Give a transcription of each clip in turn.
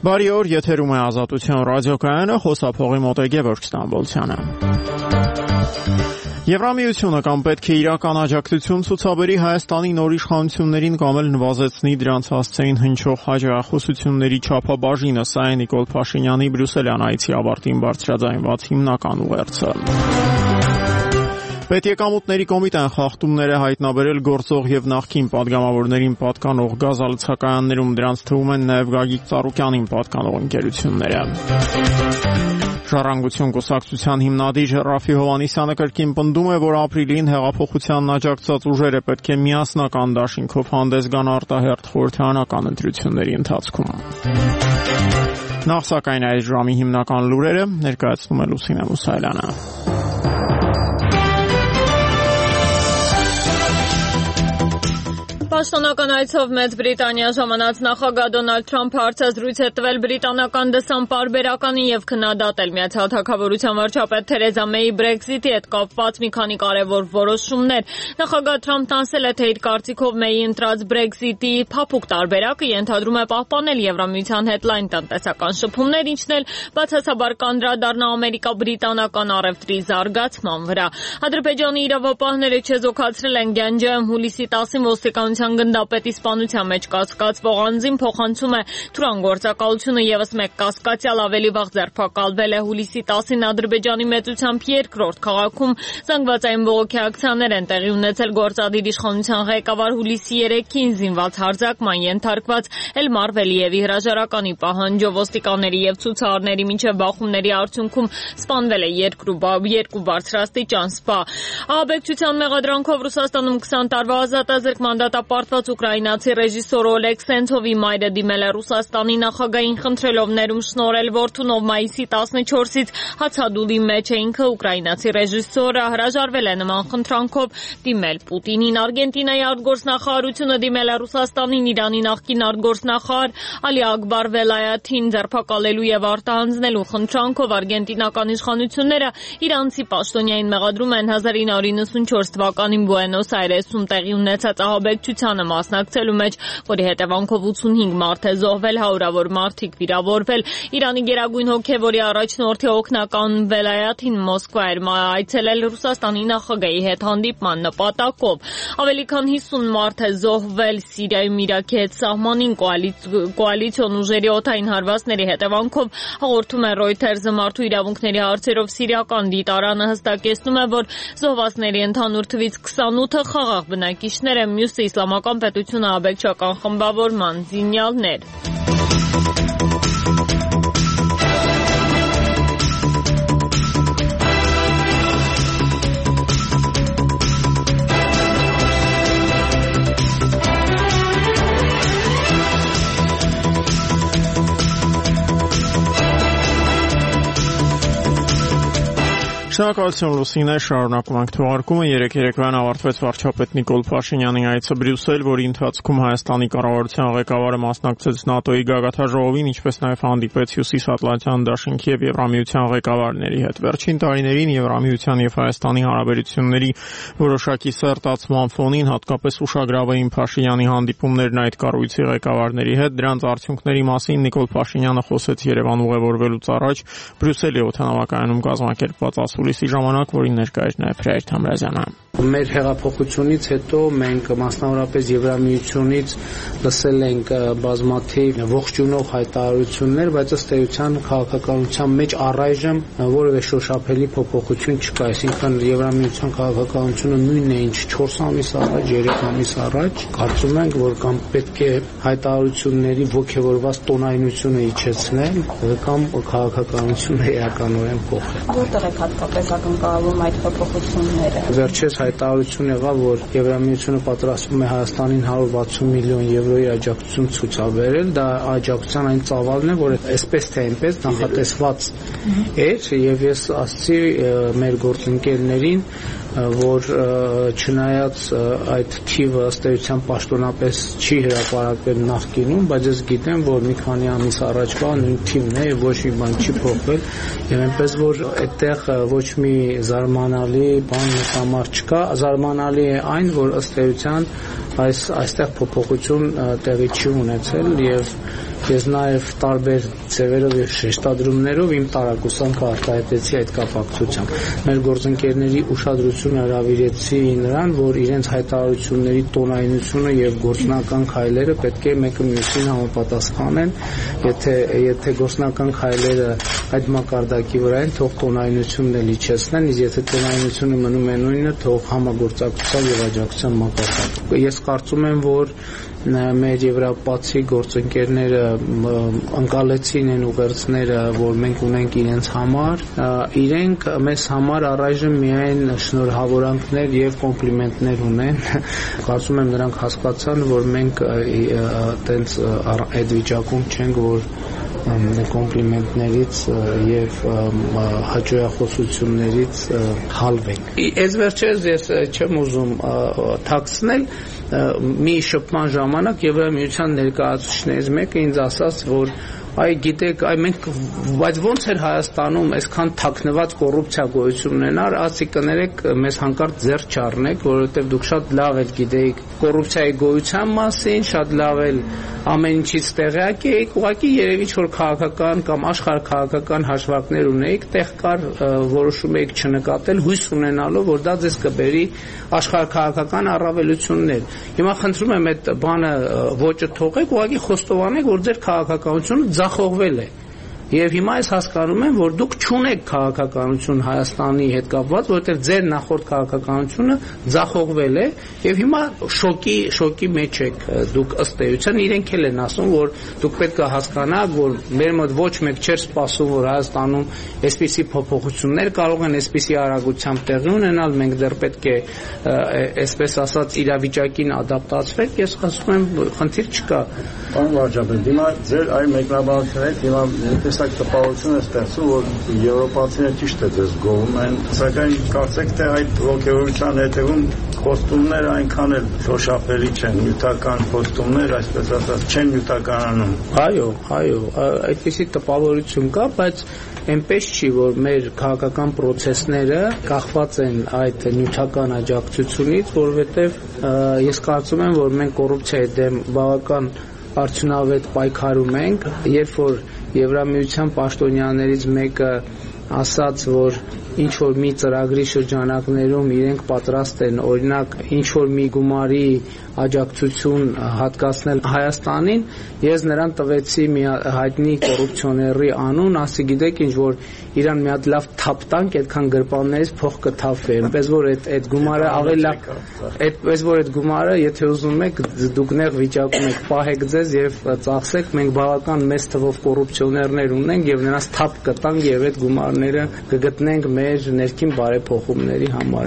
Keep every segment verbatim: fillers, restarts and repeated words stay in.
Բարի օր, եթերում է Ազատության ռադիոկայանը, խոսափողի մոտ է Գևորգ Ստամբոլցյանը։ Եվրամիությունը կամ պետք է իրական աջակցություն ցուցաբերի Հայաստանի նոր իշխանություններին կամ էլ նվազեցնի դրանց հասցեին հնչող հաջողությունների չափաբաժինը, սա է Նիկոլ Փաշինյանի Բրյուսելյան այցի ավարտին բարձրաձայնված հիմնական ուղերձը։ Պետեկամուտների կոմիտեն խախտումներ է հայտնաբերել գործող եւ նախկին падգամավորներին պատկանող գազալցակայաններում, դրանց թվում են նաեւ Գագիկ Ծառուկյանին պատկանող ընկերությունները։ Ժառանգություն կուսակցության հիմնադիր Ռաֆի Հովհաննիսյանը կրկին պնդում է, որ ապրիլին հեղափոխությանն աջակցած ուժերը պետք է միասնական դաշինքով հանդես գան արտահերթ խորհրդարանական ընտրությունների ընթացքում։ Նախ սակայն այս ժամի հիմնական լուրերը ներկայացնում է Լուսինե Մուսայելյանը։ Պաշտոնական այցով Մեծ Բրիտանիա ժամանած նախագահ Դոնալդ Թրամփը հարցազրույց է տվել բրիտանական դեսան պարբերականին եւ քննադատել Միացյալ Թագավորության վարչապետ Թերեզա Մեյի Brexit-ի հետ կապված մի քանի կարևոր որոշումներ։ Նախագահ Թրամփն ասել է, թե իր կարծիքով Մեյի ընտրած Brexit-ի փափուկ տարբերակը ենթադրում է պահպանել Եվրամիության հետ լայն տնտեսական շփումներ, ինչն էլ բացասաբար կանդրադառնա ամերիկա-բրիտանական առևտրի զարգացման վրա։ Ադրբեջանի իրավապահները չեզոքացրել են Գանջայում հուլիսի տասին ոստիկանության գնդապետի սպանության մեջ կասկածվող անձին փոխանցում է Թուրան գործակալությունը եւս մեկ կասկածյալ ավելի վաղ ձերբակալվել է հուլիսի տասին Ադրբեջանի մեծությամբ երկրորդ քաղաքում զանգվածային բողոքի ակցիաներ են տեղի ունեցել գործադիր իշխանության ղեկավար հուլիսի երեքին զինված հարձակման ենթարկված Էլմար Վելիևի հրաժարականի պահանջով ոստիկանների եւ ցուցարարների միջև բախումների արդյունքում սպանվել է երկու երկու բարձրաստիճան սպա։ Ահաբեկչության մեղադրանքով Ռուսաստանում քսան տարվա ազատազրկման դատապարտված ուկրաինացի ռեժիսոր Օլեգ Սենցովի մայրը դիմել է Ռուսաստանի նախագահին խնդրելով ներում շնորհել որդունով մայիսի տասնչորսից հացադուլի մեջ է ինքը ուկրաինացի ռեժիսորը հրաժարվել է նման խնդրանքով դիմել Պուտինին։ Արգենտինայի արտգործնախարարությունը դիմել է Ռուսաստանին Իրանի նախկին արտգործնախարար Ալի Ակբար Վելայաթին ձերբակալելու եւ արտահանձնելու խնդրանքով արգենտինական իշխանությունները իրանցի պաշտոնյային մեղադրում են հազար ինը հարյուր նվաթ թվականին Բուենոս Այրեսում տեղի ունեցած ահաբեկչությանը մասնակցելու մեջ, որի հետևանքով ութսունհինգ մարդ է զոհվել, հարյուրավոր մարդիկ վիրավորվել։ Իրանի գերագույն հոգևորի առաջնորդի օգնական Վելայաթին Մոսկվա էր այցելել Ռուսաստանի նախագահի հետ հանդիպման նպատակով։ Ավելի քան հիսուն մարդ է զոհվել Սիրիայում Իրաքի հետ սահմանին կոալիցիոն ուժերի օդային հարվածների հետևանքով, հաղորդում է Reuters-ը մարդու իրավունքների հարցերով սիրիական դիտարանը հստակեցնում է, որ զոհվածների ընդհանուր թվից քսանութը խաղաղ բնակիչներ են, մյուսը իսլամական պետությունը ահաբեկչական խմբավորման զինյալներ։ Շնորհակալություն Լուսինե, շարունակում ենք թողարկումը։ Երեկ երեկոյան ավարտվեց վարչապետ Նիկոլ Փաշինյանի այցը Բրյուսել, որի ընթացքում Հայաստանի կառավարության ղեկավարը մասնակցեց ՆԱՏՕ-ի գագաթնաժողովին, ինչպես նաև հանդիպեց Հյուսիսատլանտյան դաշինքի եւ Եվրամիության ղեկավարների հետ։ Վերջին տարիներին Եվրամիության եւ Հայաստանի հարաբերությունների որոշակի սերտացման ֆոնին, հատկապես ուշագրավ էին Փաշինյանի հանդիպումներն այդ կառույցի ղեկավարների հետ։ Դրանց արդյունքների մասին Նիկոլ Փաշինյանը խոսեց Երևան ուղևորվելուց առաջ Բրյուսելի օդանավակայանում կազմակերպված Լիսի ժամանակ, որին ներկա էր նաև Հրայր Թամրազյանը։ Մեր հեղափոխությունից հետո մենք մասնավորապես Եվրամիությունից լսել ենք բազմաթիվ ողջունող հայտարարություններ, բայց ըստ էության քաղաքականության մեջ առայժմ որևէ շոշափելի փոփոխություն չկա, այսինքն Եվրամիության քաղաքականությունը նույնն է, ինչ չորս ամիս առաջ, երեք ամիս առաջ։ Կարծում ենք, որ կամ պետք է հայտարարությունների ողջավորված տոնայնությունը իջեցնել, կամ քաղաքականությունը էականորեն փոխել։ Որտեղ է հատկապես ակնկալում այդ փոփոխությունները։ Վերջերս հայտարարություն եղավ, որ Եվրամիությունը պատրաստվում է Հայաստանին հարյուր վաթսուն միլիոն եվրոյի աջակցություն ցուցաբերել, դա աջակցության այն ծավալն է, որը այսպես թե այնպես նախատեսված էր, եւ ես ասացի մեր գործընկերներին, որ չնայած այդ թիվը ըստ էության պաշտոնապես չի հրապարակվել նախկինում, բայց ես գիտեմ, որ մի քանի ամիս առաջվա նույն թիվն է եւ ոչ մի բան չի փոխվել, եւ այնպես որ այդտեղ ոչ մի զարմանալի բան մեզ համար չկա, զարմանալի է այն, որ ըստ էության այս այստեղ փոփոխություն տեղի չի ունեցել եւ Ես նաև տարբեր ձևերով եւ շեշտադրումներով իմ տարակուսանքը արտահայտեցի այդ կապակցությամբ։ Մեր գործընկերների ուշադրությունը հրավիրեցի նրան, որ իրենց հայտարարությունների տոնայնությունը եւ գործնական քայլերը պետք է մեկը մյուսին համապատասխանեն, եթե եթե գործնական քայլերը այդ մակարդակի վրա են, թող տոնայնությունն էլ իջեցնեն, իսկ եթե տոնայնությունը մնում է նույնը, թող համագործակցության եւ աջակցության մակարդակ։ Ես կարծում եմ, որ մեր եվրոպացի գործընկերները ընկալեցին այն ուղերձները, որ մենք ունենք իրենց համար, իրենք մեզ համար առայժմ միայն շնորհավորանքներ եւ կոմպլիմենտներ ունեն։ Կարծում եմ նրանք հասկացան, որ մենք այտենց այդ վիճակում չենք, որ կոմպլիմենտներից եւ հաջողություններից հալվենք։ Այս վերջերս ես չեմ ուզում թաքցնել, մի շփման ժամանակ Եվրամիության ներկայացուցիչներից մեկը ինձ ասաց, որ այ գիտեք, այ մենք բայց ոնց էր Հայաստանում այսքան թաքնված կոռուպցիա գոյություն ունենար, ասի կներեք, մեզ հանկարծ ձեռ չառնեք, որովհետև դուք շատ լավ եք գիտեիք կոռուպցիայի գոյության մասին, շատ լավ էլ ամեն ինչից տեղյակ եք, ուղղակի երևի որ քաղաքական կամ աշխարհքաղաքական հաշվարկներ ունեիք, տեղ կար որոշում եք չնկատել, հույս ունենալով, որ դա ձեզ կբերի աշխարհքաղաքական առավելություններ։ Հիմա խնդրում եմ այդ բանը ոճը թողեք, ուղղակի խոստովանեք, որ ձեր քաղաքականությունը ձախողվել է։ Եվ հիմա ես հասկանում եմ, որ դուք չունեք քաղաքականություն Հայաստանի հետ կապված, որովհետև ձեր նախորդ քաղաքականությունը ձախողվել է, եւ հիմա շոկի շոկի մեջ եք դուք ըստ էության, իրենք էլ են ասում, որ դուք պետք է հասկանաք, որ մեր մոտ ոչ մեկ չէր սպասում, որ Հայաստանում այսպիսի փոփոխություններ կարող են այսպիսի արագությամբ տեղի ունենալ, մենք դեռ պետք է այսպես ասած իրավիճակին ադապտացվենք։ Ես ասում եմ, խնդիր չկա։ Պարոն վարչապետ, հիմա ձեր այ մեկնաբանությունից հիմա տեսակ տպավորություն է ստեղծում, որ եվրոպացիները ճիշտ է ձեզ գովում են, սակայն կարծեք թե այդ ողջերության հետևում խոստումները այնքան էլ շոշափելի չեն, նյութական խոստումներ, այսպես ասած, չեն նյութականանում։ Այո, այո, այդպիսի տպավորություն կա, բայց այնպես չի, որ մեր քաղաքական process-ները կախված են այդ նյութական աջակցությունից, որովհետև ես կարծում եմ, որ մենք կոռուպցիայի դեմ բավական արդյունավետ պայքարում ենք, երբ որ Եվրամիության պաշտոնյաներից մեկը ասաց, որ ինչ որ մի ծրագրի շրջանակներում իրենք պատրաստ են օրինակ ինչ որ մի գումարի աջակցություն հատկացնել Հայաստանին, ես նրան տվեցի մի հայտնի կոռուպցիոների անուն, ասի գիտեք ինչ որ իրան մի հատ լավ թափ տանք, այդքան գրպաններից փող կթափվի, այնպես որ այդ այդ գումարը ավելի լավ, այդպես որ այդ գումարը, եթե ուզում եք, դուք նեղ վիճակում եք, պահեք ձեզ եւ ծախսեք, մենք բավական մեծ թվով կոռուպցիոներներ ունենք եւ նրանց թափ կտանք եւ այդ գումարները կգտնենք մեր ներքին բարեփոխումների համար։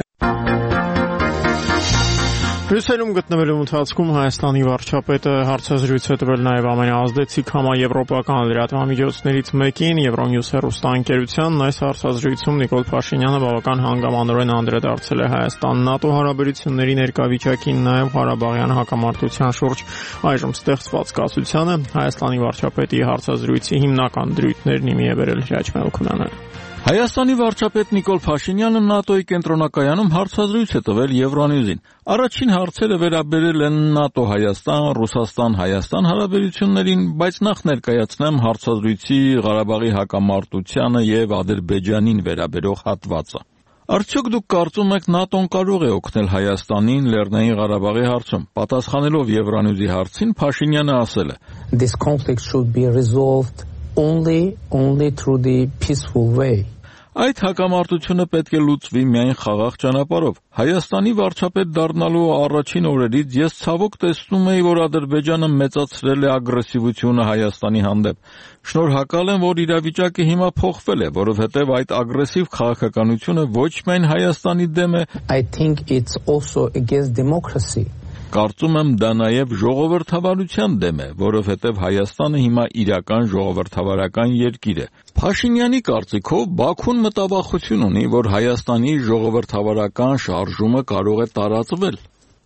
Բրյուսելում գտնվելու ընթացքում Հայաստանի վարչապետը հարցազրույց է տվել նաև ամենաազդեցիկ համաեվրոպական լրատվամիջոցներից մեկին Euronews հեռուստաընկերությանն։ Այս հարցազրույցում Նիկոլ Փաշինյանը բավական հանգամանորեն անդրադարձել է Հայաստան-ՆԱՏՕ հարաբերությունների ներկա վիճակին, նաև Ղարաբաղյան հակամարտության շուրջ այժմ ստեղծված կասությանը։ Հայաստանի վարչապետի հարցազրույցի հիմնական դրույթներն իմի է բերել Հրաչ Մելքոնյանը։ Հայաստանի վարչապետ Նիկոլ Փաշինյանը ՆԱՏՕ-ի կենտրոնակայանում հարցազրույց է տվել Euronews-ին։ Առաջին հարցերը վերաբերել են ՆԱՏՕ-Հայաստան, Ռուսաստան-Հայաստան հարաբերություններին, բայց նախ ներկայացնեմ հարցազրույցի Ղարաբաղի հակամարտությանը եւ Ադրբեջանին վերաբերող հատվածը։ Արդյոք դուք կարծում եք ՆԱՏՕ-ն կարող է օգնել Հայաստանին Լեռնային Ղարաբաղի հարցում։ Պատասխանելով Euronews-ի հարցին Փաշինյանը ասել է. This conflict should be resolved only only through the peaceful way. Այդ հակամարտությունը պետք է լուծվի միայն խաղաղ ճանապարհով։ Հայաստանի վարչապետ դառնալու առաջին օրերից ես ցավոք տեսնում էի, որ Ադրբեջանը մեծացրել է ագրեսիվությունը Հայաստանի հանդեպ։ Շնորհակալ եմ, որ իրավիճակը հիմա փոխվել է, որովհետև այդ ագրեսիվ քաղաքականությունը ոչ միայն Հայաստանի դեմ է, I think it's also against democracy. Կարծում եմ դա նաև ժողովրդավարության դեմ է, որովհետև Հայաստանը հիմա իրական ժողովրդավարական երկիր է։ Փաշինյանի կարծիքով Բաքուն մտավախություն ունի, որ Հայաստանի ժողովրդավարական շարժումը կարող է տարածվել։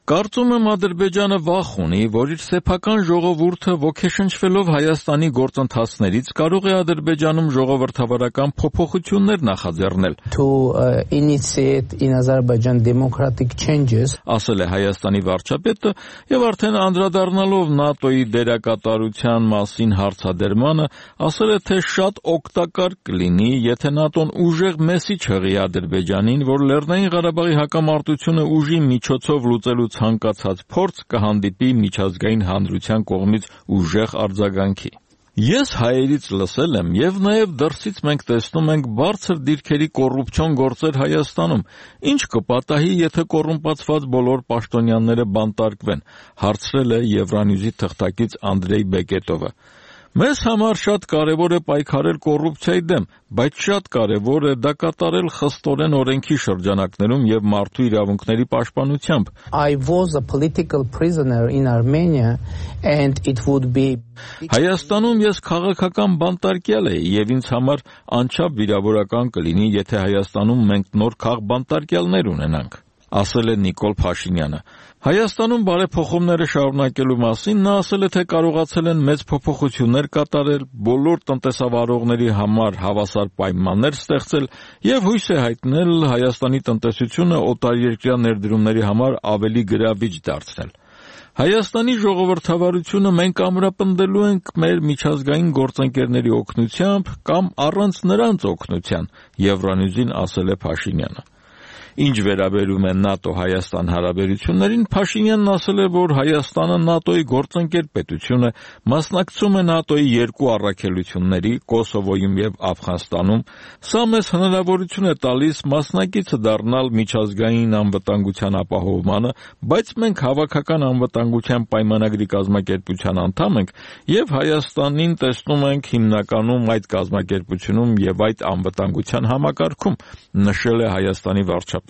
Կարծում եմ Ադրբեջանը վախ ունի, որ իր սեփական ժողովուրդը ոգեշնչվելով Հայաստանի գործընթացներից կարող է Ադրբեջանում ժողովրդավարական փոփոխություններ նախաձեռնել։ To uh, initiate in Azerbaijan democratic changes, ասել է Հայաստանի վարչապետը եւ արդեն անդրադառնալով ՆԱՏՕ-ի դերակատարության մասին հարցադրմանը, ասել է, թե շատ օգտակար կլինի, եթե ՆԱՏՕ-ն ուժեղ մեսիջ հղի Ադրբեջանին, որ Լեռնային Ղարաբաղի հակամարտությունը ուժի միջոցով լուծելու ցանկացած փորձ կհանդիպի միջազգային հանրության կողմից ուժեղ արձագանքի։ Ես հայերից լսել եմ եւ նաեւ դրսից մենք տեսնում ենք բարձր դիրքերի կոռուպցիոն գործեր Հայաստանում, ինչ կպատահի, եթե կոռումպացված բոլոր պաշտոնյաները բանտարկվեն, հարցրել է Евроньюզի թղթակից Անդրեյ Բեկետովը։ Մեզ համար շատ կարևոր է պայքարել կոռուպցիայի դեմ, բայց շատ կարևոր է դա կատարել խստորեն օրենքի շրջանակներում եւ մարդու իրավունքների պաշտպանությամբ։ I was a political prisoner in Armenia and it would be Հայաստանում ես քաղաքական բանտարկյալ էի եւ ինձ համար անչափ վիրավորական կլինի, եթե Հայաստանում մենք նոր քաղբանտարկյալներ ունենանք, ասել է Նիկոլ Փաշինյանը։ Հայաստանում բարեփոխումները շարունակելու մասին նա ասել է, թե կարողացել են մեծ փոփոխություններ կատարել, բոլոր տնտեսավարողների համար հավասար պայմաններ ստեղծել եւ հույս է հայտնել Հայաստանի տնտեսությունը օտարերկրյա ներդրումների համար ավելի գրավիչ դարձնել։ Հայաստանի ժողովրդավարությունը մենք ամրապնդելու ենք մեր միջազգային գործընկերների օգնությամբ կամ առանց նրանց օգնության, Евроньюզին ասել է Փաշինյանը։ Ինչ վերաբերում է ՆԱՏՕ-Հայաստան հարաբերություններին, Փաշինյանն ասել է, որ Հայաստանը ՆԱՏՕ-ի գործընկեր պետություն է, մասնակցում է ՆԱՏՕ-ի երկու առաքելությունների՝ Կոսովոյում եւ Աֆղանստանում։ Սա մեզ հնարավորություն է տալիս մասնակիցը դառնալ միջազգային անվտանգության ապահովմանը, բայց մենք հավաքական անվտանգության պայմանագրի կազմակերպության անդամ ենք եւ Հայաստանին տեսնում ենք հիմնականում այդ կազմակերպությունում եւ այդ անվտանգության համակարգում, նշել է Հայաստանի վարչապետը։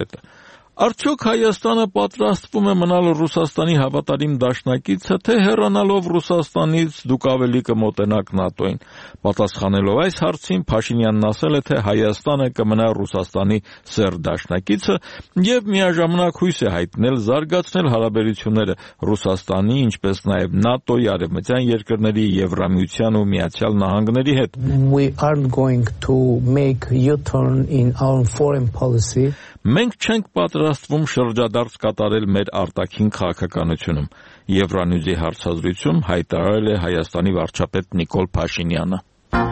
Արդյոք Հայաստանը պատրաստվում է մնալ Ռուսաստանի հավատարիմ դաշնակիցը, թե հեռանալով Ռուսաստանից դուք ավելի կմոտենաք ՆԱՏՕ-ին։ Պատասխանելով այս հարցին Փաշինյանն ասել է, թե Հայաստանը կմնա Ռուսաստանի սերտ դաշնակիցը եւ միաժամանակ հույս է հայտնել զարգացնել հարաբերությունները Ռուսաստանի, ինչպես նաեւ ՆԱՏՕ-ի արևմտյան երկրների, Եվրամիության ու Միացյալ Նահանգների հետ։ We aren't going to make U-turn in our foreign policy. Մենք չենք պատրաստվում շրջադարձ կատարել մեր արտաքին քաղաքականությունում, Евроньюզի հարցազրույցում հայտարարել է Հայաստանի վարչապետ Նիկոլ Փաշինյանը։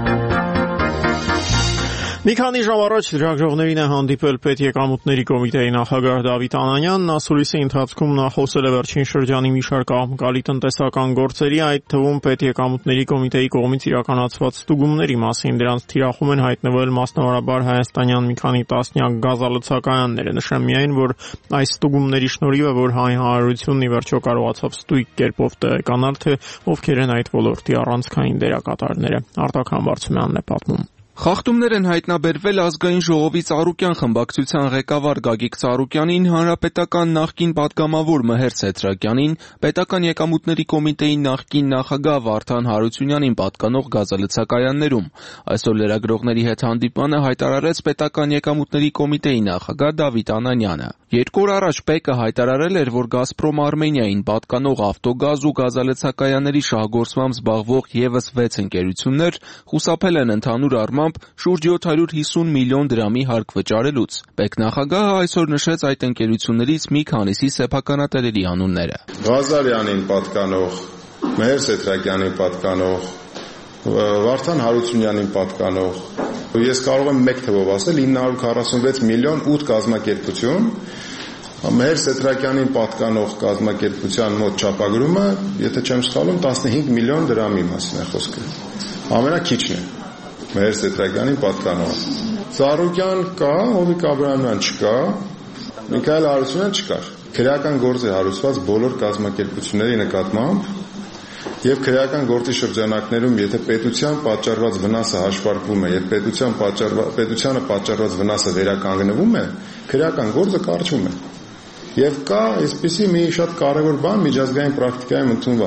Մի քանի ժամ առաջ լրագրողներին է հանդիպել Պետեկամուտների կոմիտեի նախագահ Դավիթ Անանյանն, ասուլիսի ընթացքում նա խոսել է վերջին շրջանի մի շարք աղմկալի տնտեսական գործերի, այդ թվում Պետեկամուտների կոմիտեի կողմից իրականացված ստուգումների մասին։ Դրանց թիրախում են հայտնվել մասնավորաբար հայաստանյան մի քանի տասնյակ գազալցակայաններ։ Նշեմ միայն, որ այս ստուգումների շնորհիվ է, որ հայ հանրությունն ի վերջո կարողացավ ստույգ կերպով տեղեկանալ, թե ովքեր են այդ ոլորտի առանցքային դերակատարները։ Արտաքան Վարդանյանն է պատմում։ Խախտումներ են հայտնաբերվել ազգային ժողովի Ծառուկյան խմբակցության ղեկավար Գագիկ Ծառուկյանին, հանրապետական նախկին պատգամավոր Մհեր Սեթրակյանին, պետական եկամուտների կոմիտեի նախկին նախագահ Վարդան Հարությունյանին պատկանող գազալցակայաններում։ Այսօր լրագրողների հետ հանդիպմանը հայտարարեց պետական եկամուտների կոմիտեի նախագահ Դավիթ Անանյանը։ Երկու օր առաջ ՊԵԿ-ը հայտարարել էր, որ Գազպրոմ Արմենիային պատկանող ավտոգազ ու գազալցակայանների շահգործմամբ զբաղվող եւս վեց ընկերություններ խուսափել են ընդհանուր առմամբ շուրջ յոթ հարյուր հիսուն միլիոն դրամի հարկ վճարելուց։ ՊԵԿ նախագահը այսօր նշեց այդ ընկերություններից մի քանիսի սեփականատերերի անունները։ Ղազարյանին պատկանող, Մհեր Սեթրակյանին պատկանող, Վարդան Հարությունյանին պատկանող, ես կարող եմ մեկ թվով ասել ինը հարյուր քառասունվեց միլիոն ութ կազմակերպություն, Մհեր Սեթրակյանին պատկանող կազմակերպության մոտ չափագրումը, եթե չեմ սխալվում, տասնհինգ միլիոն դրամի մասին է խոսքը։ Ամենաքիչն է Մհեր Սեթրակյանին պատկանող։ Ծառուկյան կա, Հովիկ Աբրահամյան չկա, Միքայել Հարությունյան չկար։ Քրեական գործ է հարուցված բոլոր կազմակերպությունների նկատմամբ եւ քրեական գործի շրջանակներում, եթե պետության պատճառված վնասը հաշվարկվում է եւ պետության պատճառված պետությանը պատճառված վնասը վերականգնվում է, քրեական գործը կարճվում է։ Եվ կա այսպիսի մի շատ կարևոր բան միջազգային պրակտիկայում ընդունված։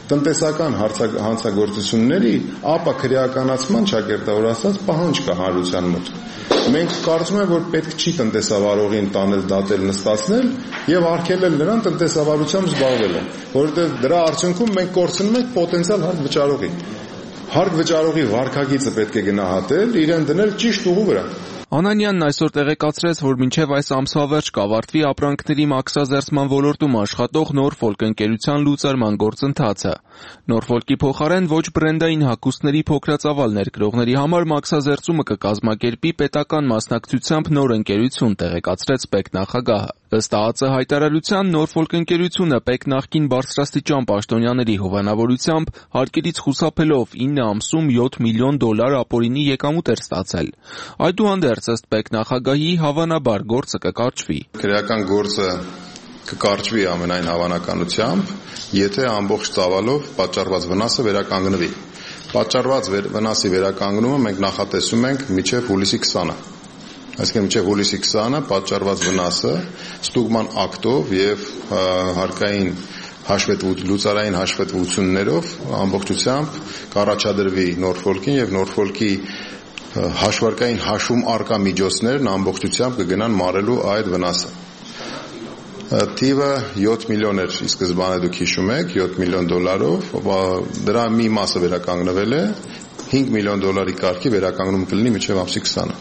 տնտեսական հանցագործությունների, ապա քրեականացման ճակերտավոր ասած պահանջ կա հանրության մոտ։ Մենք կարծում ենք, որ պետք չի տնտեսավարողին տանել դատել նստացնել եւ արգելել նրան տնտեսավարությամբ զբաղվել, որովհետեւ դրա արդյունքում մենք կորցնում ենք պոտենցիալ հարկ վճարողի։ Հարկ վճարողի վարկագիծը պետք է գնահատել, իրեն դնել ճիշտ ուղու վրա։ Անանյանն այսօր տեղեկացրեց, որ մինչև այս ամսվա վերջ կավարտվի ապրանքների մաքսազերծման ոլորտում աշխատող Norfolk ընկերության լուծարման գործընթացը։ Norfolk-ի փոխարեն ոչ բրենդային հագուստների փոքրածավալ ներկրողների համար մաքսազերծումը կկազմակերպի պետական մասնակցությամբ նոր ընկերություն, տեղեկացրեց ՊԵԿ նախագահը։ Ըստ ԱԱԾ հայտարարության Norfolk ընկերությունը ՊԵԿ նախկին բարձրաստիճան պաշտոնյաների հովանավորությամբ հարկերից խուսափելով ինը ամսում յոթ միլիոն դոլար ապօրինի եկամուտ էր ստացել։ Այդուհանդերձ ըստ ՊԵԿ նախագահի հավանաբար գործը կկարճվի։ Քրեական գործը կկարճվի ամենայն հավանականությամբ, եթե ամբողջ ծավալով պատճառված վնասը վերականգնվի։ Պատճառված վնասի վերականգնումը մենք նախատեսում ենք մինչև հուլիսի քսանը։ Այսինքն մինչև հուլիսի քսանը պատճառված վնասը ստուգման ակտով եւ հարկային հաշվետվություն, լուծարային հաշվետվություններով ամբողջությամբ կառաջադրվի Norfolk-ին եւ Norfolk-ի հաշվարկային հաշվում արկա միջոցներն ամբողջությամբ կգնան մարելու այդ վնասը։ Թիվը յոթ միլիոն էր ի սկզբանե, դուք հիշում եք, յոթ միլիոն դոլարով, դրա մի մասը վերականգնվել է, հինգ միլիոն դոլարի կարգի վերականգնում կլինի մինչև ամսի քսանը։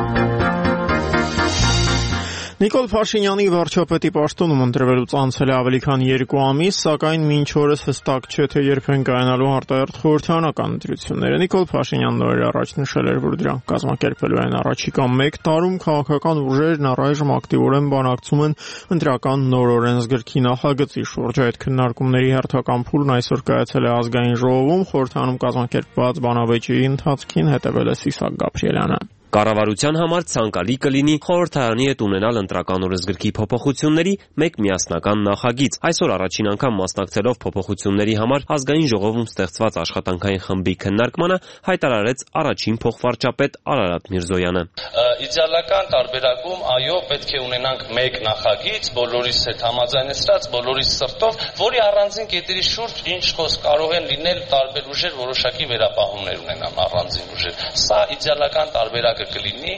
Նիկոլ Փաշինյանի վարչապետի պաշտոնում ընտրվելուց անցել է ավելի քան երկու ամիս, սակայն մինչ օրս հստակ չէ, թե երբ են կայանալու արտահերթ խորհրդարանական ընտրությունները։ Նիկոլ Փաշինյանն նոր առաջ նշել էր, որ դրանք կազմակերպելու են առաջիկա մեկ տարում, քաղաքական ուժերն առայժմ ակտիվորեն բանակցում են ընտրական նոր օրենսգրքի նախագծի շուրջ։ Այդ քննարկումների հերթական փուլն այսօր կայացել է ազգային ժողովում, խորհրդարանում կազմակերպված բանավեճի ընթացքին հետևել է Սիսակ Գաբրիելյանը։ Կառավարության համար ցանկալի կլինի խորհրդարանի հետ ունենալ ընտրական օրենսգրքի փոփոխությունների մեկ միասնական նախագիծ։ Այսօր առաջին անգամ մասնակցելով փոփոխությունների համար ազգային ժողովում ստեղծված աշխատանքային խմբի քննարկմանը հայտարարեց առաջին փոխվարչապետ Արարատ Միրզոյանը։ Իդեալական տարբերակում այո, պետք է ունենանք մեկ նախագիծ, բոլորիս հետ համաձայնեցրած, բոլորիս սրտով, որի առանձին կետերի շուրջ ինչ խոսք կարող են լինել տարբեր ուժեր, որոշակի վերապահումներ ունենան առանձին ուժեր։ Սա իդեալական տարբերակը կլինի,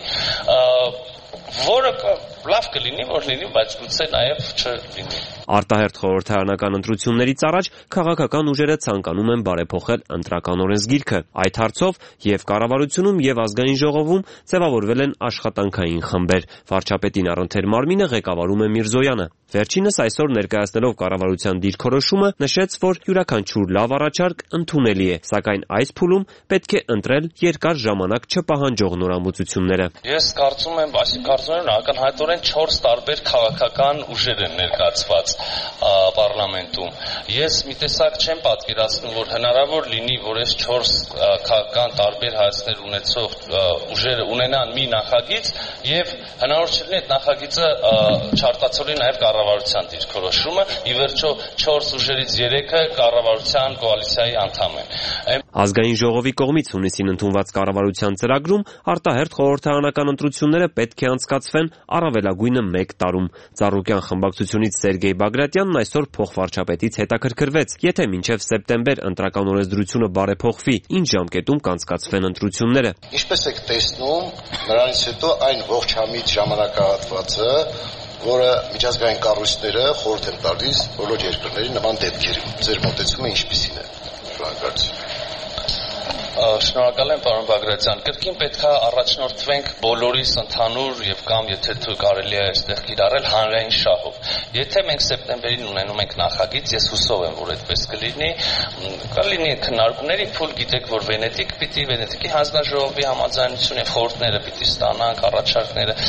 որը լավ կլինի, որ լինի, բայց գուցե նաև չլինի։ Արտահերթ խորհրդարանական ընտրություններից առաջ քաղաքական ուժերը ցանկանում են բարեփոխել ընտրական օրենսգիրքը։ Այդ հարցով եւ կառավարությունում եւ ազգային ժողովում ձևավորվել են աշխատանքային խմբեր։ Վարչապետին առընթեր մարմինը ղեկավարում է Միրզոյանը։ Վերջինս այսօր ներկայացնելով կառավարության դիրքորոշումը նշեց, որ յուրաքանչյուր լավ առաջարկ ընդունելի է, սակայն այս փուլում պետք է ընտրել երկար ժամանակ չպահանջող նորամուծությունները։ Ես կարծում եմ, այսինքն կարծում եմ ակնհայտորեն չորս տարբեր քաղաքական ուժեր են ներկայացված պարլամենտում։ Ես մի տեսակ չեմ պատկերացնում, որ հնարավոր լինի, որ այս չորս քաղաքական տարբեր հայացքներ ունեցող ուժերը ունենան մի նախագիծ եւ հնարավոր չլինի այդ նախագիծը չարտացոլի նաեւ կառավարության դիրքորոշումը։ Ի վերջո չորս ուժերից երեքը կառավարության կոալիցիայի անդամ են։ Ազգային ժողովի կողմից հունիսին ընդունված կառավարության ծրագրում արտահերթ խորհրդարանական ընտրությունները պետք է անցկացվեն առավելագույնը մեկ տարում։ Ծառուկյան խմբակցությունից Սերգեյ Բագրատյանն այսօր փոխվարչապետից հետաքրքրվեց, եթե մինչև սեպտեմբեր ընտրական օրենսդրությունը բարեփոխվի, ինչ ժամկետում կանցկացվեն ընտրությունները։ Ինչպես եք տեսնում, նրանից հետո այն ողջամիտ ժամանակահատվածը, որը միջազգային կառույցները խորհուրդ են տալիս բոլոր երկրների նման դեպքերում։ Ձեր մոտեցումը ինչպիսին է։ Շնորհակալություն։ Շնորհակալ եմ, պարոն Բագրատյան։ Կրկին պետք է առաջնորդվենք բոլորիս ընդհանուր եւ կամ եթե თუ կարելի է այստեղ կիրառել հանրային շահով։ Եթե մենք սեպտեմբերին ունենում ենք նախագիծ, ես հուսով եմ, որ այդպես կլինի, կլինի քննարկումների փուլ, գիտեք, որ Վենետիկ պիտի, Վենետիկի հանձնաժողովի համաձայնություն եւ խորհուրդները պիտի ստանանք, առաջարկները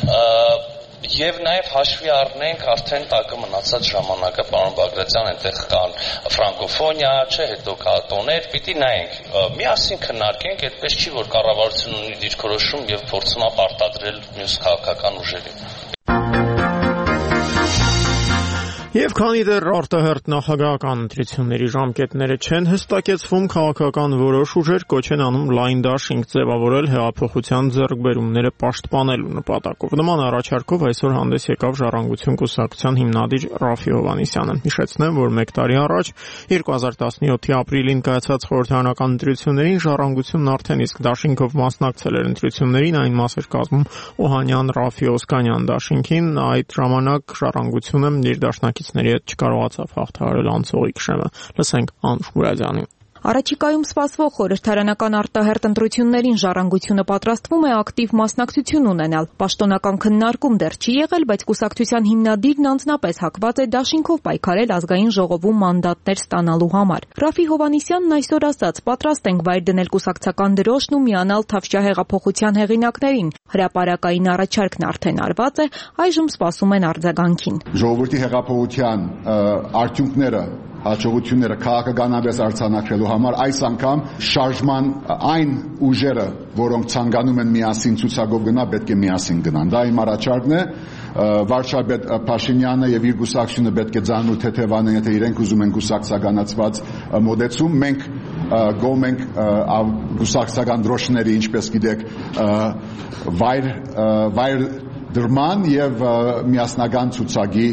Եվ նաև հաշվի առնենք արդեն տակը մնացած ժամանակը, պարոն Բագրատյան, այնտեղ կան ֆրանկոֆոնիա, չէ, հետո կա տոներ, պիտի նայենք, միասին քննարկենք, այդպես չի, որ կառավարությունն ունի դիրքորոշում եւ փորձում է պարտադրել մյուս քաղաքական ուժերին։ Եվ քանի դեռ արտահերթ նախագահական ընտրությունների ժամկետները չեն հստակեցվում, քաղաքական որոշ ուժեր կոչ են անում լայն դաշինք ձևավորել հեղափոխության ձեռքբերումները պաշտպանելու նպատակով։ Նման առաջարկով այսօր հանդես եկավ Ժառանգություն կուսակցության հիմնադիր Ռաֆի Հովհաննիսյանը։ Հիշեցնեմ, որ մեկ տարի առաջ երկու հազար տասնյոթի ապրիլին կայացած խորհրդարանական ընտրություններին Ժառանգությունն արդեն իսկ դաշինքով մասնակցել էր ընտրություններին, այն մաս էր կազմում Օհանյան, Ռաֆի, Օսկանյան դաշինքին։ Այդ ժամանակ Ժառանգությունը իր դաշնակիցների հետ չկարողացավ հաղթահարել անցողիկ շեմը։ Լսենք Անուշ Մուրադյանին։ Առաջիկայում սպասվող խորհրդարանական արտահերթ ընտրություններին Ժառանգությունը պատրաստվում է ակտիվ մասնակցություն ունենալ։ Պաշտոնական քննարկում դեռ չի եղել, բայց կուսակցության հիմնադիրն անձնապես հակված է դաշինքով պայքարել ազգային ժողովում մանդատներ ստանալու համար։ Ռաֆի Հովհաննիսյանն այսօր ասաց. «Պատրաստ ենք վայր դնել կուսակցական դրոշն ու միանալ Թավշյա հեղափոխության հեղինակներին։ Հրապարակային առաջարկն արդեն արված է, այժմ սպասում են արձագանքին»։ Ժողովրդի հեղափոխության արդյունքները հաջողությունները քաղաքականապես արձանագրելու համար այս անգամ շարժման այն ուժերը, որոնք ցանկանում են միասին ցուցակով գնալ, պետք է միասին գնան։ Դա իմ առաջարկն է։ Վարչապետ Փաշինյանը եւ իր կուսակցությունը պետք է ձանու թեթևանեն, եթե իրենք ուզում են կուսակցականացված մոդեցում։ Մենք գոհ ենք կուսակցական դրոշների, ինչպես գիտեք, վայր վայր դրման եւ միասնական ցուցակի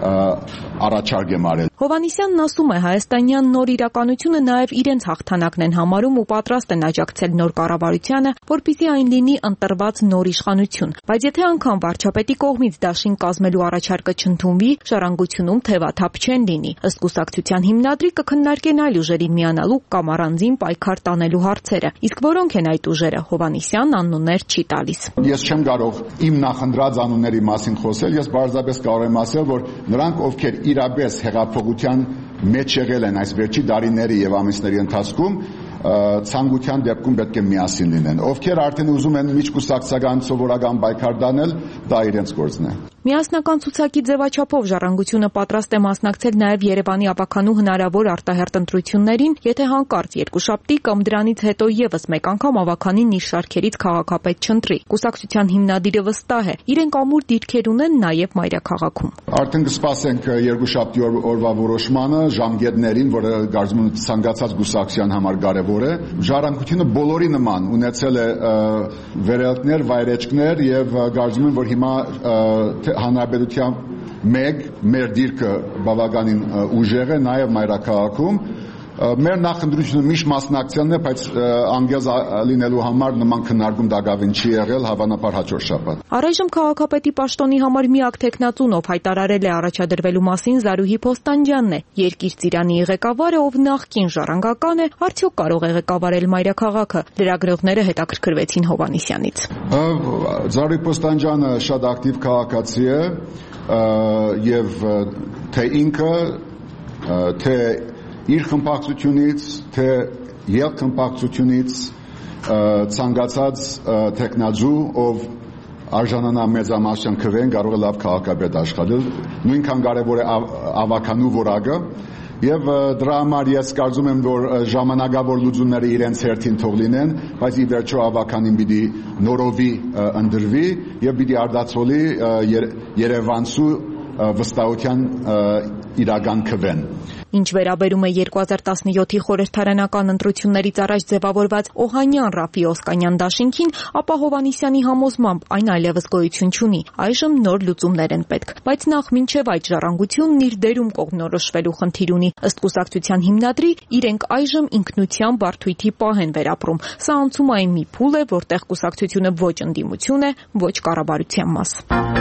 առաջարկ եմ արել։ Հովհաննիսյանն ասում է, հայաստանյան նոր իրականությունը նաև իրենց հաղթանակն են համարում ու պատրաստ են աջակցել նոր կառավարությանը, որպեսզի այն լինի ընտրված նոր իշխանություն։ Բայց եթե անգամ վարչապետի կողմից դաշին կազմելու առաջարկը չընդունվի, Ժառանգությունում թևաթափ չեն լինի։ Ըստ կուսակցության հիմնադրի կքննարկեն այլ ուժերի միանալու կամ առանձին պայքար տանելու հարցերը։ Իսկ որոնք են այդ ուժերը, Հովհաննիսյանն անուններ չի տալիս։ Ես չեմ կարող իմ նախընտրած անունների մասին խոսել, ես բարձրապես կարող եմ ասել, որ նրանք, ովքեր իրապես հեղափոխության մեջ եղել են այս վերջի տարիների եւ ամիսների ընթացքում, ցանկության դեպքում պետք է միասին լինեն։ Ովքեր արդեն ուզում են միջկուսակցական սովորական պայքար տանել, դա իրենց գործն է։ Միասնական ցուցակի ձևաչափով Ժառանգությունը պատրաստ է մասնակցել նաև Երևանի ավականու հնարավոր արտահերթ ընտրություններին, եթե հանկարծ երկուշաբթի կամ դրանից հետո եւս մեկ անգամ ավականին իր շարքերից քաղաքապետ չընտրի։ Կուսակցության հիմնադիրը վստահ է, իրենք ամուր դիրքեր ունեն նաև մայրաքաղաքում։ Արդեն կսպասենք երկուշաբթի օրվա որոշմանը, ժամկետներին, որը կարծում եմ ցանկացած կուսակցության համար կարևոր է։ Ժառանգությունը բոլորի նման ունեցել է վերելքներ, վայրեջքներ եւ կարծում եմ, որ հիմա հանրապետության մեկ մեր դիրքը բավականին ուժեղ է նաև մայրաքաղաքում։ Մեր նախընտրությունը միշտ մասնակցելն է, բայց անգեզ լինելու համար նման քննարկում դակավին չի եղել, հավանաբար հաջորդ շաբաթ։ Առայժմ քաղաքապետի պաշտոնի համար միակ թեկնածուն, ով հայտարարել է առաջադրվելու մասին, Զարուհի Փոստանջյանն է։ Երկիր ծիրանի ղեկավարը, ով նախկին ժառանգական է, արդյոք կարող է ղեկավարել մայրաքաղաքը։ Լրագրողները հետաքրքրվեցին Հովհաննիսյանից։ Զարուհի Փոստանջյանը շատ ակտիվ քաղաքացի է եւ թե ինքը, թե իր խմբակցությունից, թե ելքխմբակցությունից ցանկացած տեխնազու, ով արժանանա մեծամասնության քվեն, կարող է լավ քաղաքապետ աշխատել, նույնքան կարևոր է ավականու որակը, եւ դրա համար ես կարծում եմ, որ ժամանակավոր լուծումները իրենց հերթին թող լինեն, բայց ի վերջո ավականին պիտի նորովի ընդրվի եւ պիտի արդացոլի Երևանցու վստահության իրական քվեն։ Ինչ վերաբերում է երկու հազար տասնյոթի խորհրդարանական ընտրություններից առաջ ձևավորված Օհանյան, Ռաֆի, Օսկանյան դաշինքին, ապա Հովհաննիսյանի համոզմամբ այն այլևս գոյություն չունի։ Այժմ նոր լուծումներ են պետք, բայց նախ մինչև այդ Ժառանգությունն իր դերում կողմնորոշվելու խնդիր ունի։ Ըստ կուսակցության հիմնադրի, իրենք այժմ ինքնության բարդույթի պահ են վերապրում։ Սա անցումային մի փուլ է, որտեղ կուսակցությունը ոչ ընդդիմություն է, ոչ կառավարության մաս։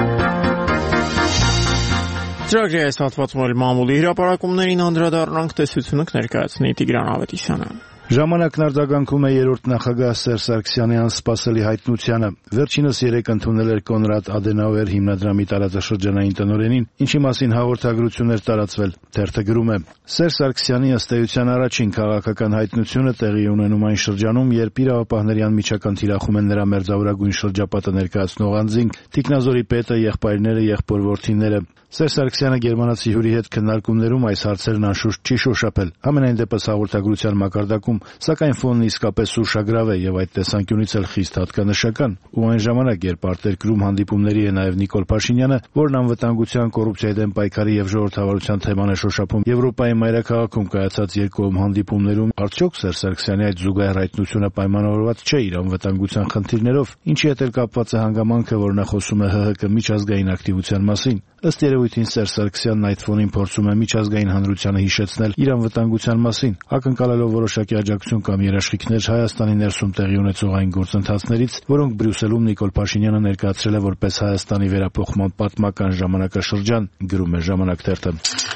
Ծրագրի այս հատվածում էլ մամուլի հրապարակումներին անդրադառնանք, տեսությունը կներկայացնի Տիգրան Ավետիսյանը։ Ժամանակն արձագանքում է երրորդ նախագահ Սերժ Սարգսյանի անսպասելի հայտնությանը։ Վերջինս երեկ ընդունել էր Կոնրադ Ադենաուեր հիմնադրամի տարածաշրջանային տնօրենին, ինչի մասին հաղորդագրություններ տարածվել։ Թերթը գրում է. Սերժ Սարգսյանի ըստ էության առաջին քաղաքական հայտնությունը տեղի ունենում այն շրջանում, երբ իրավապահների անմիջական թիրախում են նրա մերձավորագույն շրջապատը ներկայացնող անձինք, Տիկնազորի պետը, եղբայրները, եղբորորդիները։ Սերժ Սարգսյանը գերմանացի հյուրի հետ քննարկումներում այս հարցերն անշուշտ չի շոշափել։ Ամենայն դեպս հաղորդագրության մակարդակում սակայն ֆոնն իսկապես ուշագրավ է եւ այդ տեսանկյունից էլ խիստ հատկանշական։ Ու այն ժամանակ, երբ արտերկրում հանդիպումների է նաեւ Նիկոլ Փաշինյանը, որն անվտանգության, կոռուպցիայի դեմ պայքարի եւ ժողովրդավարության թեման է շոշափում Եվրոպայի մայրաքաղաքում կայացած երկկողմ հանդիպումներում, արդյոք Սերժ Սարգսյանի այդ զուգահեռ հայտնությունը պայմանավորված չէ իր անվտանգության խնդիրներով, ինչի հետ էլ կապված է հանգամանքը, որ նա խոսում է ՀՀԿ միջազգային ակտիվության մասին։ Ըստ երևույթին Սերժ Սարգսյանն այդ ֆոնին փորձում է միջազգային հանրությանը հիշեցնել իր անվտանգության մասին, ակնկալելով որոշակի աջակցություն կամ երաշխիքներ Հայաստանի ներսում տեղի ունեցող այն գործընթացներից, որոնք Բրյուսելում Նիկոլ Փաշինյանը ներկայացրել է որպես Հայաստանի վերափոխման պատմական ժամանակաշրջան, գրում է Ժամանակ թերթը։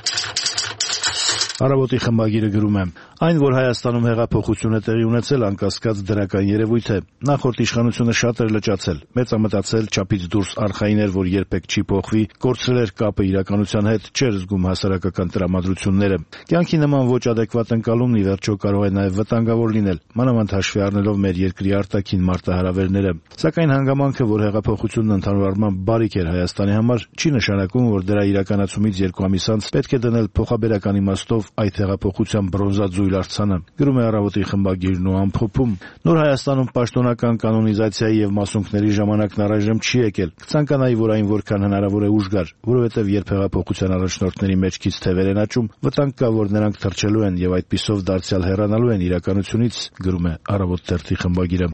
Առավոտի խմբագիրը գրում է. Այն, որ Հայաստանում հեղափոխություն է տեղի ունեցել, անկասկած դրական երևույթ է։ Նախորդ իշխանությունը շատ էր լճացել, մեծամտածել, չափից դուրս արխային էր, որ երբեք չի փոխվի, կորցրել էր կապը իրականության հետ, չէր զգում հասարակական տրամադրությունները։ Կյանքի նման ոչ ադեկվատ ընկալումն ի վերջո կարող է նաև վտանգավոր լինել, մանավանդ հաշվի առնելով մեր երկրի արտաքին մարտահրավերները։ Սակայն հանգամանքը, որ հեղափոխությունն ընդհանուր առմամբ բարիք էր Հայաստանի համար, չի նշանակում, որ դրա իրականացումից երկու ամիս անց պետք է դնել փոխաբերական իմաստով այդ հեղափոխության բրոնզաձույլ արձանը, գրում է Առավոտի խմբագիրն ու ամփոփում։ Նոր Հայաստանում պաշտոնական կանոնիզացիայի եւ մասունքների ժամանակն առայժմ չի եկել։ Կցանկանայի, որ այն որքան հնարավոր է ուժգար, որովհետեւ երբ հեղափոխության առաջնորդների մեջքից թևեր են աճում, վտանգ կա, որ նրանք թրջելու են եւ այդպիսով դարձյալ հեռանալու են իրականությունից, գրում է Առավոտ թերթի խմբագիրը։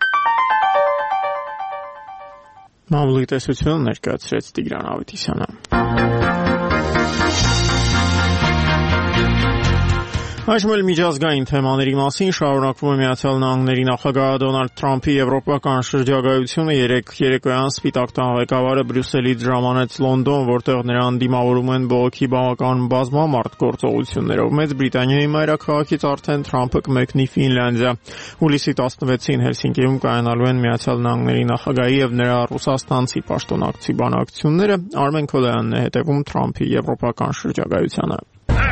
Մամուլի տեսությունը ներկայացրեց Տիգրան Ավետիսյանը։ Այժմ էլ միջազգային թեմաների մասին շարունակվում է Միացյալ Նահանգների նախագահ Դոնալդ Թրամփի եվրոպական շրջագայությունը։ Երեկ երեկոյան Սպիտակ տան ղեկավարը Բրյուսելից ժամանեց Լոնդոն, որտեղ նրան դիմավորում են բողոքի բավական բազմամարդ գործողություններով։ Մեծ Բրիտանիայի մայրաքաղաքից արդեն Թրամփը կմեկնի Ֆինլանդիա։ Հուլիսի տասնվեցին Հելսինկիում կայանալու են Միացյալ Նահանգների նախագահի եւ նրա ռուսաստանցի պաշտոնակցի բանակցությունները։ Արմեն Քոդայանն է հետևում Թրամփի եվրոպական շրջագայությանը։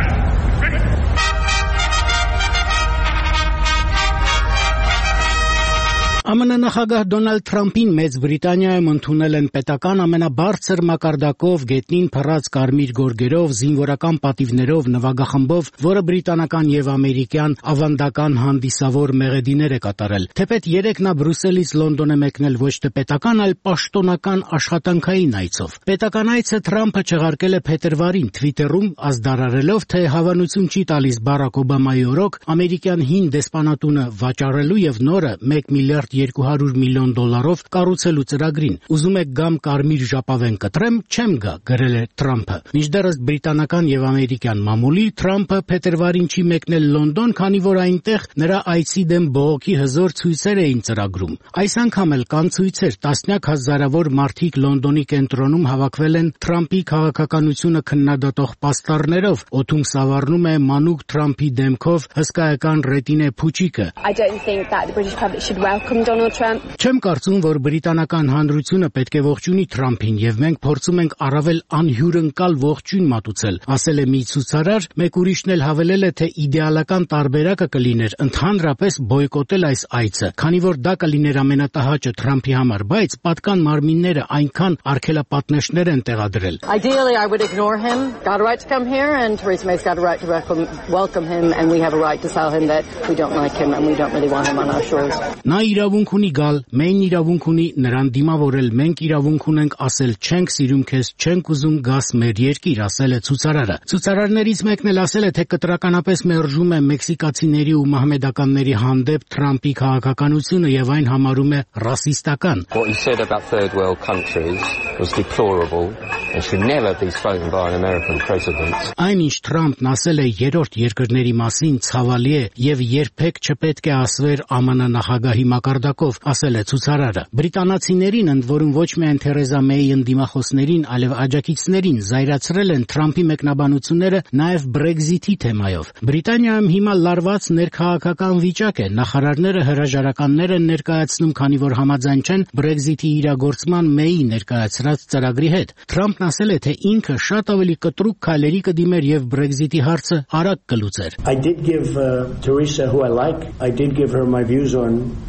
ԱՄՆ նախագահ Դոնալդ Թրամփին Մեծ Բրիտանիայում ընդունել են պետական ամենաբարձր մակարդակով գետնին փռած կարմիր գորգերով, զինվորական պատիվներով, նվագախմբով, որը բրիտանական եւ ամերիկյան ավանդական հանդիսավոր մեղեդիներ է կատարել։ Թեպետ երեկ նա Բրյուսելից Լոնդոն է մեկնել ոչ թե պետական, այլ պաշտոնական աշխատանքային այցով։ Պետական այցը Թրամփը չեղարկել է փետրվարին Twitter-ում, ազդարարելով, թե հավանություն չի տալիս Բարակ Օբամայի օրոք ամերիկյան հին դեսպանատունը վաճառելու եւ նորը մեկ միլիարդ երկու հարյուր միլիոն դոլարով կառուցելու ծրագրին։ Ուզում եք գամ կարմիր ժապավեն կտրեմ, չեմ գա, գրել է Թրամփը։ Մինչդեռս բրիտանական եւ ամերիկյան մամուլի Թրամփը փետրվարին չի մեկնել Լոնդոն, քանի որ այնտեղ նրա այցի դեմ բողոքի հզոր ցույցեր էին ծրագրում։ Այս անգամ էլ կան ցույցեր, տասնյակ հազարավոր մարդիկ Լոնդոնի կենտրոնում հավաքվել են Թրամփի քաղաքականությունը քննադատող պաստառներով, օդում սավառնում է մանուկ Թրամփի դեմքով հսկայական ռետինե փուչիկը։ I don't think that the British public should welcome Donald Trump. Չեմ կարծում, որ բրիտանական հանրությունը պետք է ողջունի Թրամփին եւ մենք փորձում ենք առավել անհյուրընկալ ողջույն մատուցել, ասել է մի ցուցարար, մեկ ուրիշն էլ հավելել է, թե իդեալական տարբերակը կլիներ ընդհանրապես բոյկոտել այս այցը, քանի որ դա կլիներ ամենատահաճը Թրամփի համար, բայց պատկան մարմինները այնքան արգելապատնեշներ են տեղադրել։ Ideally I would ignore him. Got a right to come here and Theresa May's got a right to welcome, welcome him and we have a right to tell him that we don't like him and we don't really want him on our shores. Նա իրավունք ունի գալ, մենք իրավունք ունի նրան դիմավորել, մենք իրավունք ունենք ասել չենք սիրում քեզ, չենք ուզում գաս մեր երկիր, ասել է ցուցարարը։ Ցուցարարներից մեկն էլ ասել է, թե կտրականապես մերժում է մեքսիկացիների ու մահմեդականների հանդեպ Թրամփի քաղաքականությունը եւ այն համարում է ռասիստական։ What he said about third world countries was deplorable and should never be spoken by an American president. Այնինչ Թրամփն ասել է երրորդ երկրների մասին ցավալի է եւ երբեք չպետք է ասվեր ԱՄՆ նախագահի մակարդակով, ասել է ցուցարարը։ Բրիտանացիներին, ընդ որում ոչ միայն Թերեզա Մեյի ընդդիմախոսներին, այլև աջակիցներին զայրացրել են Թրամփի մեկնաբանությունները նաև Brexit-ի թեմայով։ Բրիտանիայում հիմա լարված ներքաղաքական վիճակ է, նախարարները հրաժարականներ են ներկայացնում, քանի որ համաձայն չեն Brexit-ի իրագործման Մեյի ներկայացրած ծրագրի հետ։ Թրամփն ասել է, թե ինքը շատ ավելի կտրուկ քայլերի կդիմեր եւ Brexit-ի հարցը արագ կլուծեր։ I did give uh, Theresa, who I like, I did give her my views on what she should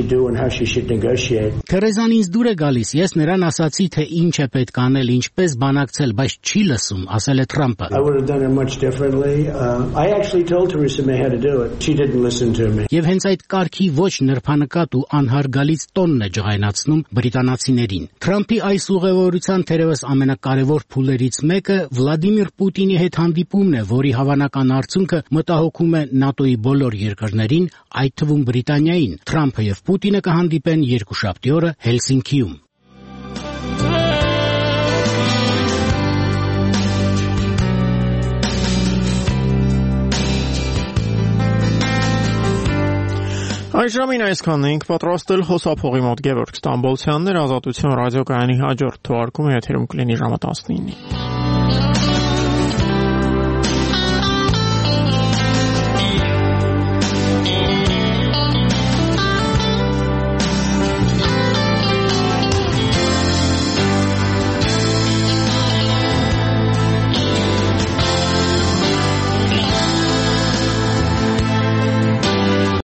should do and how she should negotiate. Թերեզան ինձ դուր է գալիս, ես նրան ասացի, թե ինչ է պետք անել, ինչպես բանակցել, բայց չի լսում, ասել է Թրամփը. I would have done it much differently. Uh, I actually told Theresa May how to do it. She didn't listen to me. Եվ հենց այդ կարգի ոչ նրբանկատ ու անհարգալից տոնն է ջղայնացնում բրիտանացիներին։ Թրամփի այս ուղևորության թերևս ամենակարևոր փուլերից մեկը Վլադիմիր Պուտինի հետ հանդիպումն է, որի հավանական արդյունքը մտահոգում է ՆԱՏՕ-ի բոլոր երկրներին, այդ թվում Բրիտանիային։ Թրամփը եւ Պուտինը կհանդիպեն երկուշաբթի օրը Հելսինկիում։ Այժմին այսքանն ենք պատրաստել խոսափողի մոտ Գևորգ Ստամբոլցյաններ, Ազատություն ռադիոկայանի հաջորդ թողարկումը եթերում կլինի ժամը տասնինին։